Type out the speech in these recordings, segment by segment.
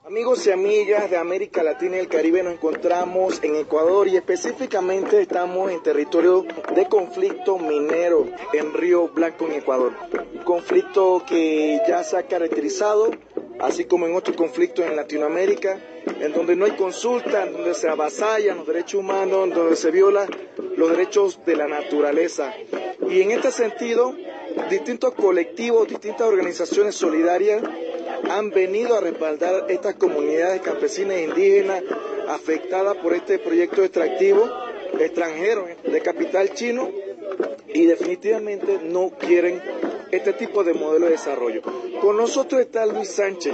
Amigos y amigas de América Latina y el Caribe, nos encontramos en Ecuador y específicamente estamos en territorio de conflicto minero en Río Blanco, en Ecuador. Un conflicto que ya se ha caracterizado, así como en otros conflictos en Latinoamérica, en donde no hay consulta, en donde se avasallan los derechos humanos, en donde se violan los derechos de la naturaleza. Y en este sentido, distintos colectivos, distintas organizaciones solidarias han venido a respaldar estas comunidades campesinas e indígenas afectadas por este proyecto extractivo extranjero de capital chino, y definitivamente no quieren este tipo de modelo de desarrollo. Con nosotros está Luis Sánchez,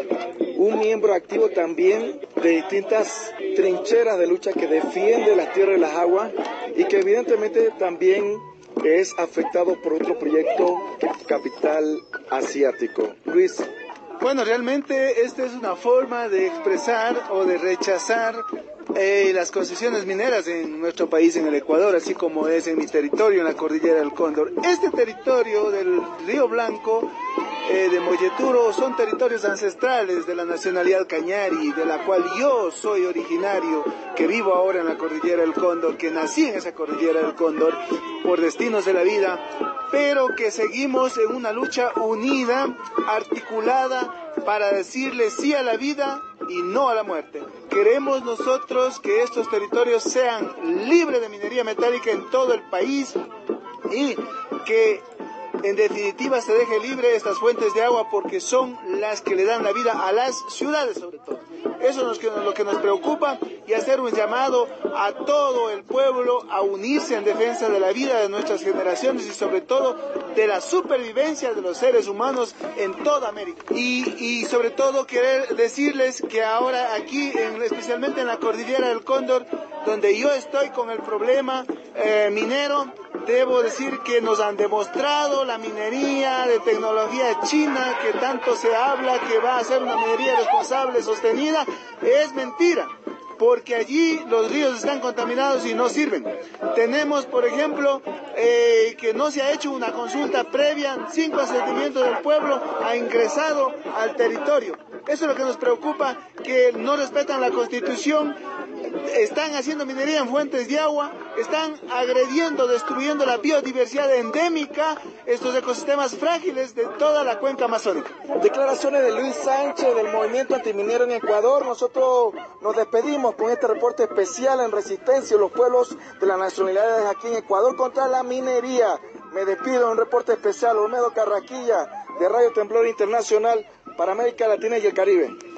un miembro activo también de distintas trincheras de lucha que defiende las tierras y las aguas, y que evidentemente también es afectado por otro proyecto capital asiático. Luis. Bueno, realmente esta es una forma de expresar o de rechazar las concesiones mineras en nuestro país, en el Ecuador, así como es en mi territorio, en la cordillera del Cóndor. Este territorio del Río Blanco, de Molleturo, son territorios ancestrales de la nacionalidad Cañari, de la cual yo soy originario, que vivo ahora en la cordillera del Cóndor, que nací en esa cordillera del Cóndor por destinos de la vida, pero que seguimos en una lucha unida, articulada, para decirle sí a la vida y no a la muerte. Queremos nosotros que estos territorios sean libres de minería metálica en todo el país y que en definitiva se deje libre estas fuentes de agua, porque son las que le dan la vida a las ciudades sobre todo. Eso es lo que nos preocupa, y hacer un llamado a todo el pueblo a unirse en defensa de la vida de nuestras generaciones y sobre todo de la supervivencia de los seres humanos en toda América. Y sobre todo querer decirles que ahora aquí, especialmente en la cordillera del Cóndor, donde yo estoy con el problema minero, debo decir que nos han demostrado la minería de tecnología china, que tanto se habla que va a ser una minería responsable, sostenida, es mentira, porque allí los ríos están contaminados y no sirven. Tenemos, por ejemplo, que no se ha hecho una consulta previa sin consentimiento del pueblo, ha ingresado al territorio. Eso es lo que nos preocupa, que no respetan la Constitución, están haciendo minería en fuentes de agua, están agrediendo, destruyendo la biodiversidad endémica, estos ecosistemas frágiles de toda la cuenca amazónica. Declaraciones de Luis Sánchez del movimiento antiminero en Ecuador. Nosotros nos despedimos con este reporte especial en resistencia de los pueblos de las nacionalidades aquí en Ecuador contra la minería. Me despido en un reporte especial, Olmedo Carraquilla, de Radio Temblor Internacional para América Latina y el Caribe.